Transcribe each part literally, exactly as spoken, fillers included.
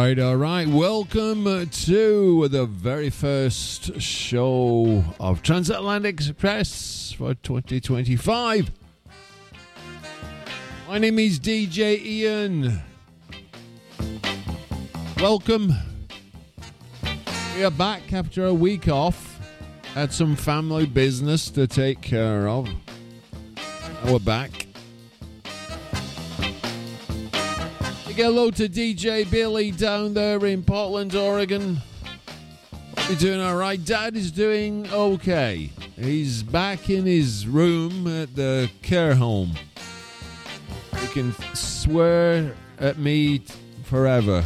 right, all right. Welcome to the very first show of Transatlantic Express for twenty twenty-five. My name is D J Ian. Welcome. We are back after a week off. Had some family business to take care of. Now we're back. Say hello to D J Billy down there in Portland, Oregon. You're doing all right. Dad is doing okay. He's back in his room at the care home. He can swear at me forever.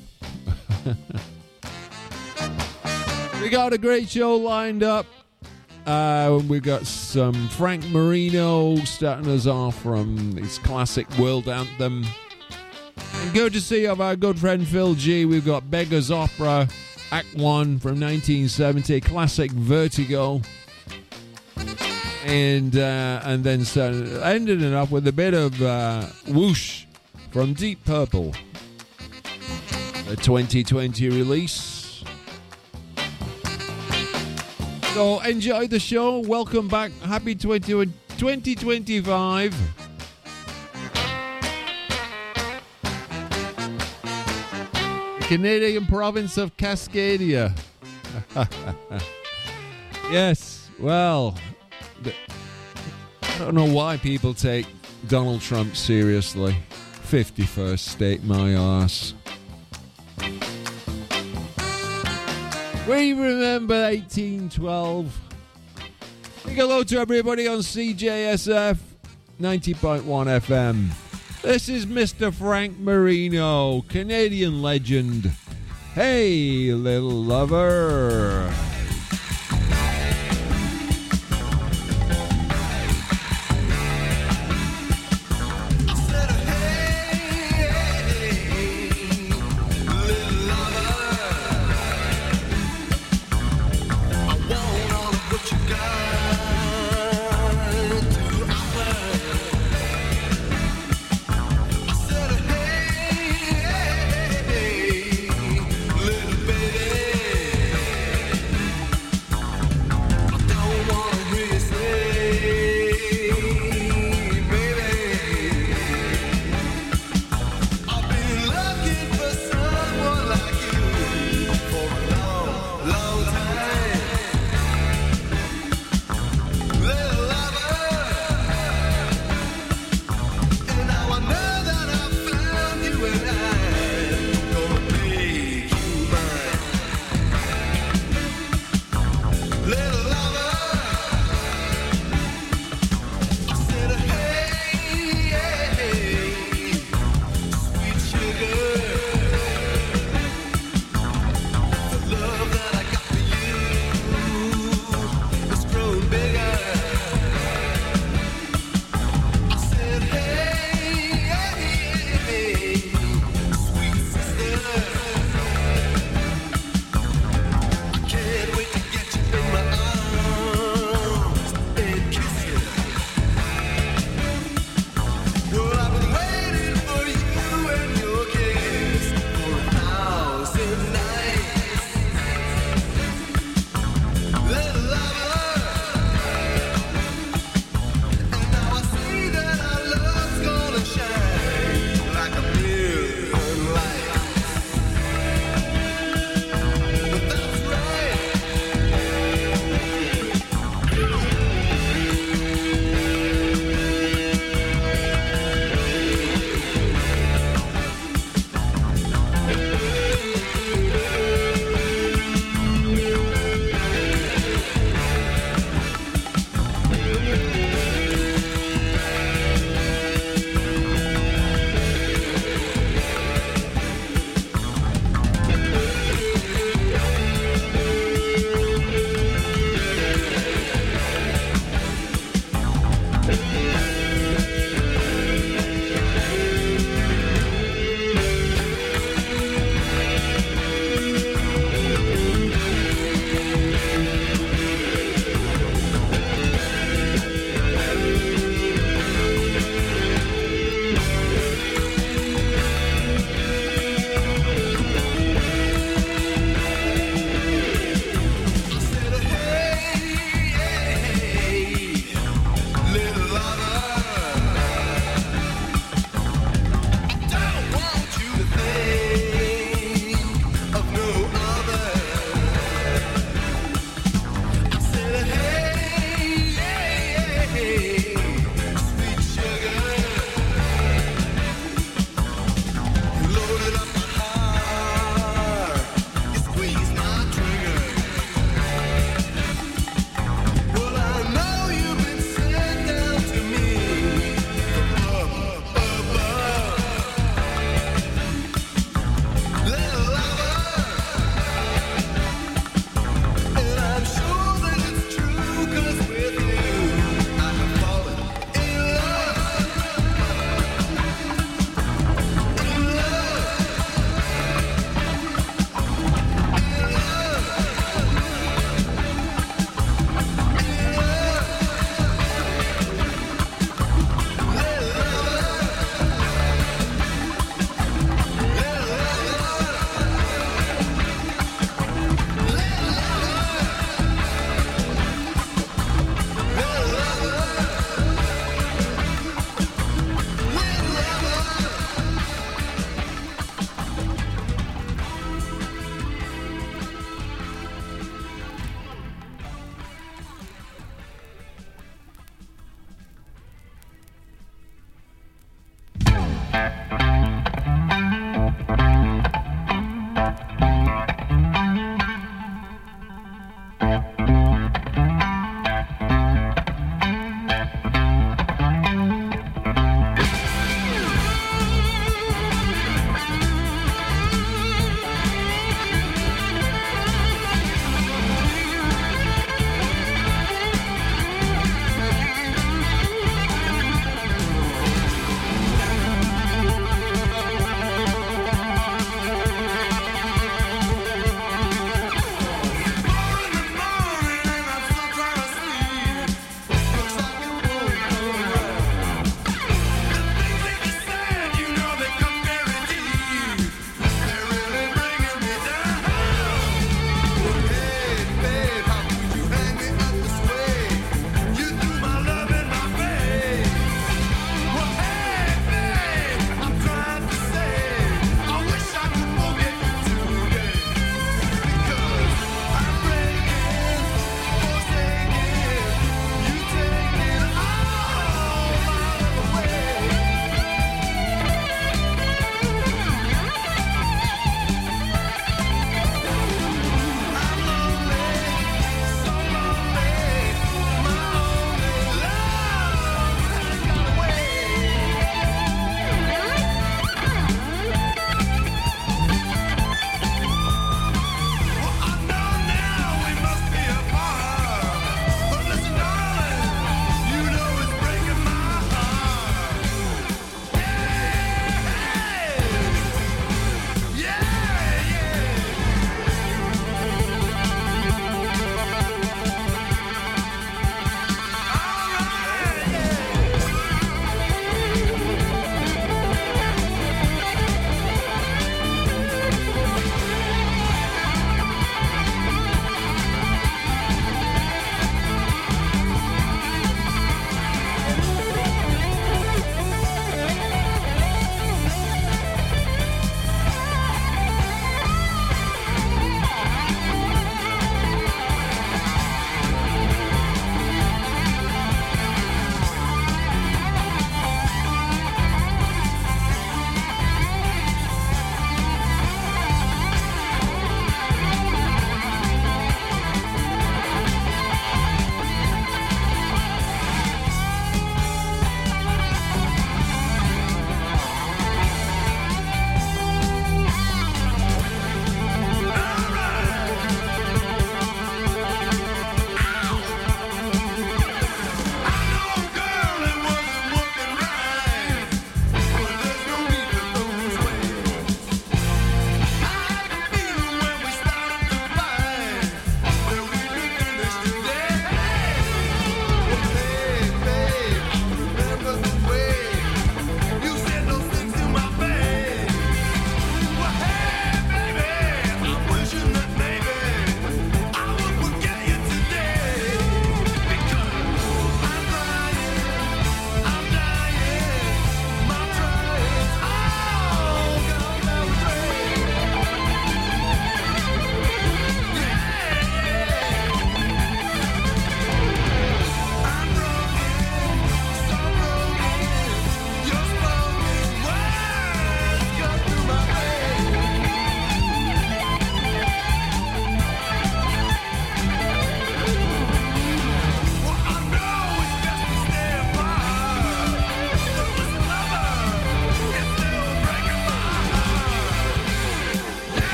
We got a great show lined up. Uh, we got some Frank Marino starting us off from his classic world anthem. And good to see of our good friend Phil G. We've got Beggar's Opera, Act one from nineteen seventy, classic Vertigo. And uh, and then started, ended it up with a bit of uh, Whoosh from Deep Purple, a twenty twenty release. So enjoy the show. Welcome back. Happy twenty twenty-five. The Canadian province of Cascadia. Yes, well, I don't know why people take Donald Trump seriously. fifty-first state, my arse. We remember eighteen twelve. Big hello to everybody on C J S F ninety point one F M. This is Mister Frank Marino, Canadian legend. Hey, little lover. And I'm sure that it's true, 'cause with you I have fallen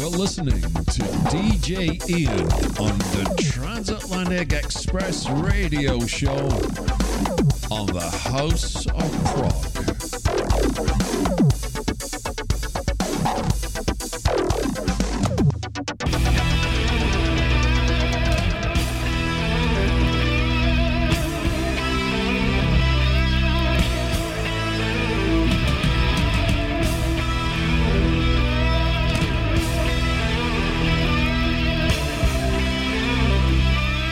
listening to D J Ian on the Transatlantic Express radio show on the House of Prog.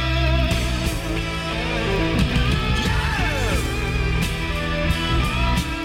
Yeah!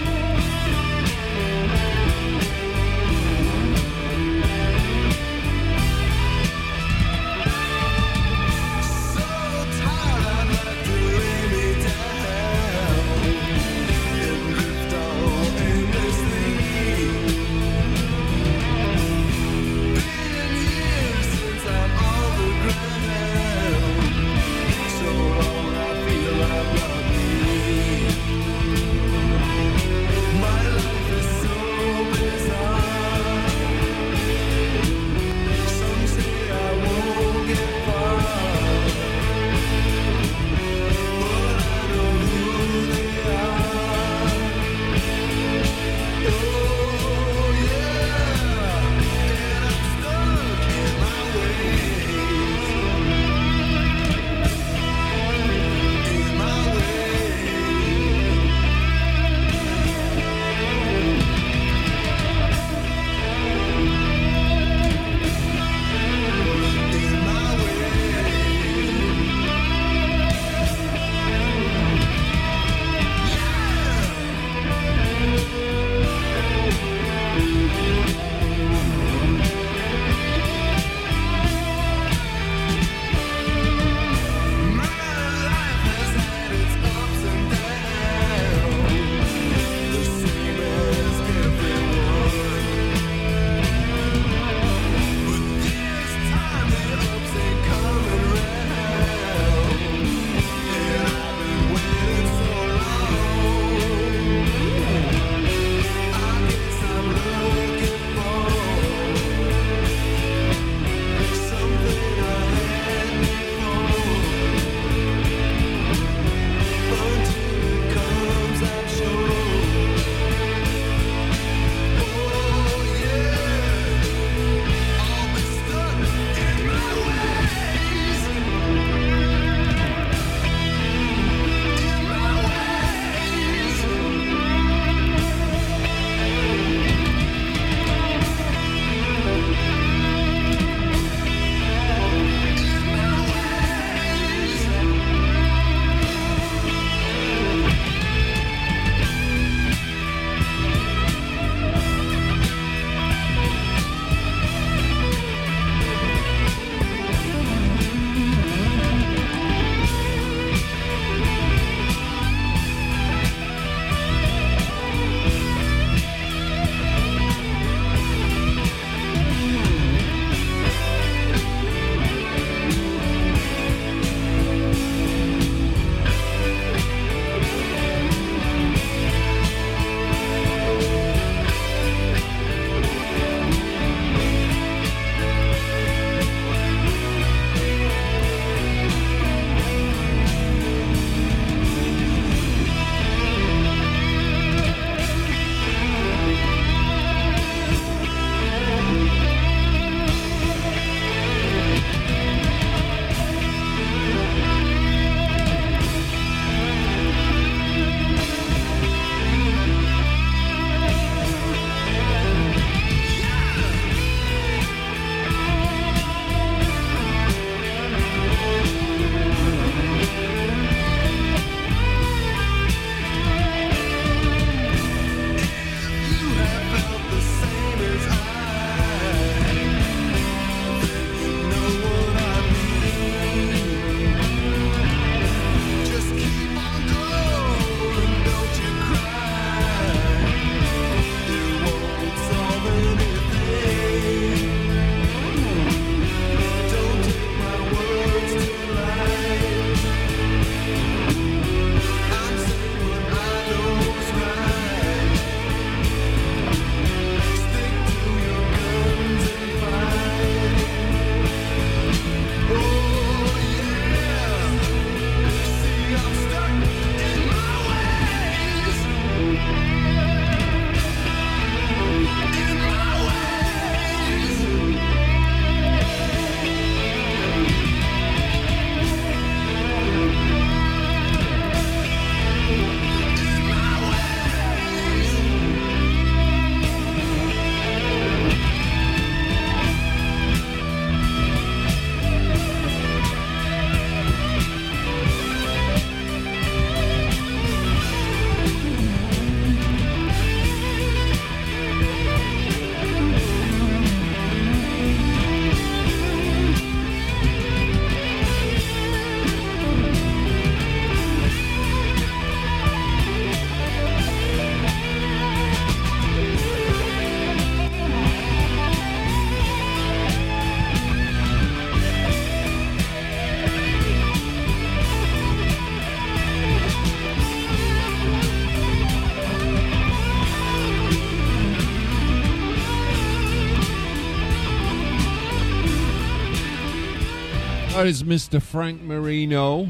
That is Mister Frank Marino.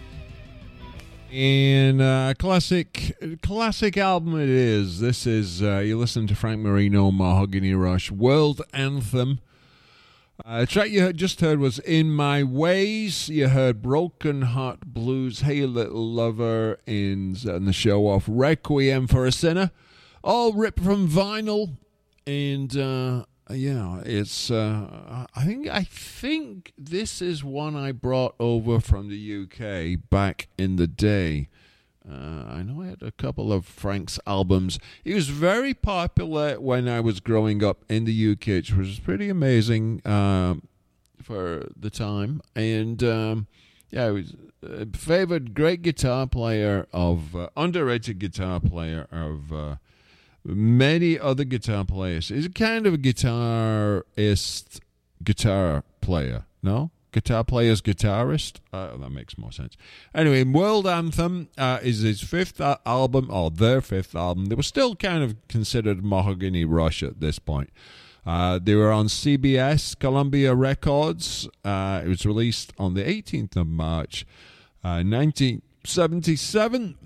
And uh, classic classic album it is. This is, uh, you listen to Frank Marino, Mahogany Rush, World Anthem. Uh, the track you heard, just heard was In My Ways. You heard Broken Heart Blues, Hey Little Lover, and, and the show off Requiem for a Sinner. All ripped from vinyl. And uh, yeah, it's, uh, I think, I think this is one I brought over from the U K back in the day. Uh, I know I had a couple of Frank's albums. He was very popular when I was growing up in the U K, which was pretty amazing um, for the time. And um, yeah, he was a favored great guitar player of, uh, underrated guitar player of uh, many other guitar players. He's a kind of a guitarist, guitar player, no? Guitar player's guitarist. Uh, that makes more sense. Anyway, World Anthem uh, is his fifth uh, album, or their fifth album. They were still kind of considered Mahogany Rush at this point. Uh, they were on C B S, Columbia Records. Uh, it was released on the eighteenth of March, uh, nineteen seventy-seven.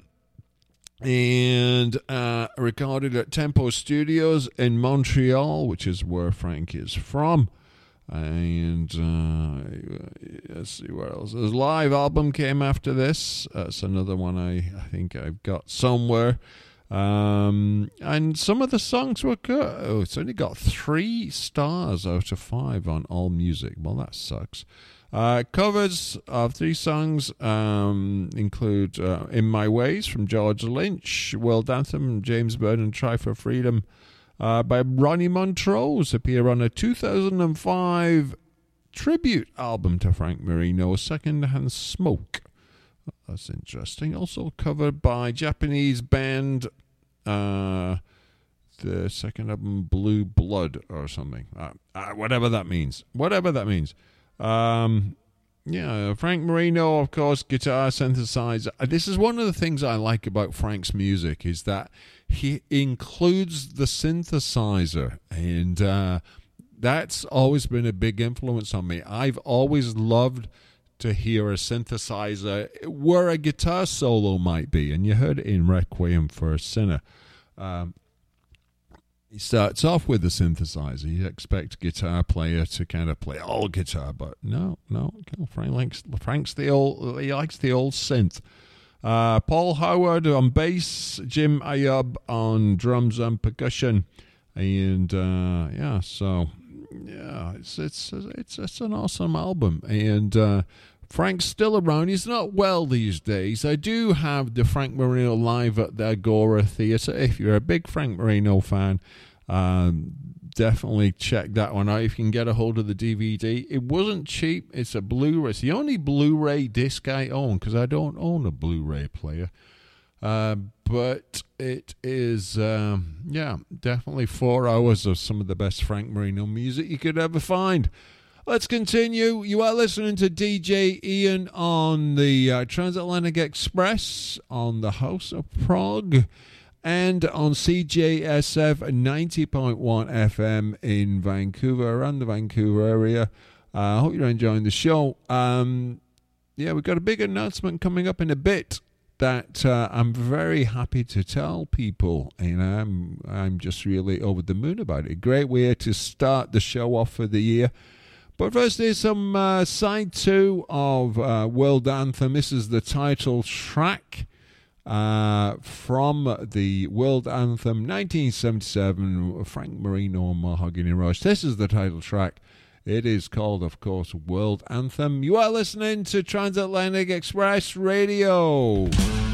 And uh, recorded at Tempo Studios in Montreal, which is where Frank is from. And uh, let's see where else. His live album came after this. That's another one I, I think I've got somewhere. Um, and some of the songs were good. Oh, it's only got three stars out of five on AllMusic. Well, that sucks. Uh, covers of three songs um, include uh, In My Ways from George Lynch, World Anthem, James Byrne, Try for Freedom. Uh, by Ronnie Montrose, appear on a two thousand five tribute album to Frank Marino, Secondhand Smoke. That's interesting. Also covered by Japanese band, uh, the second album, Blue Blood or something. Uh, uh, whatever that means. Whatever that means. Um, yeah, Frank Marino, of course, guitar, synthesizer. This is one of the things I like about Frank's music, is that he includes the synthesizer, and uh, that's always been a big influence on me. I've always loved to hear a synthesizer where a guitar solo might be, and you heard it in Requiem for a Sinner. Um, he starts off with the synthesizer. You expect a guitar player to kind of play all guitar, but no, no. Frank likes, Frank's the old. He likes the old synth. Uh, Paul Howard on bass, Jim Ayub on drums and percussion, and uh, yeah, so yeah, it's it's it's it's an awesome album. And uh, Frank's still around. He's not well these days. I do have the Frank Marino live at the Agora Theatre. If you're a big Frank Marino fan, um, definitely check that one out if you can get a hold of the D V D. It wasn't cheap. It's a Blu-ray. It's the only Blu-ray disc I own, because I don't own a Blu-ray player. Uh, but it is, um, yeah, definitely four hours of some of the best Frank Marino music you could ever find. Let's continue. You are listening to D J Ian on the uh, Transatlantic Express on the House of Prog, and on C J S F ninety point one F M in Vancouver, around the Vancouver area. I uh, hope you're enjoying the show. Um, yeah, we've got a big announcement coming up in a bit that uh, I'm very happy to tell people, and I'm, I'm just really over the moon about it. A great way to start the show off for the year. But first, here's some uh, side two of uh, World Anthem. This is the title track. Uh, from the World Anthem nineteen seventy-seven, Frank Marino and Mahogany Rush. This is the title track. It is called, of course, World Anthem. You are listening to Transatlantic Express Radio.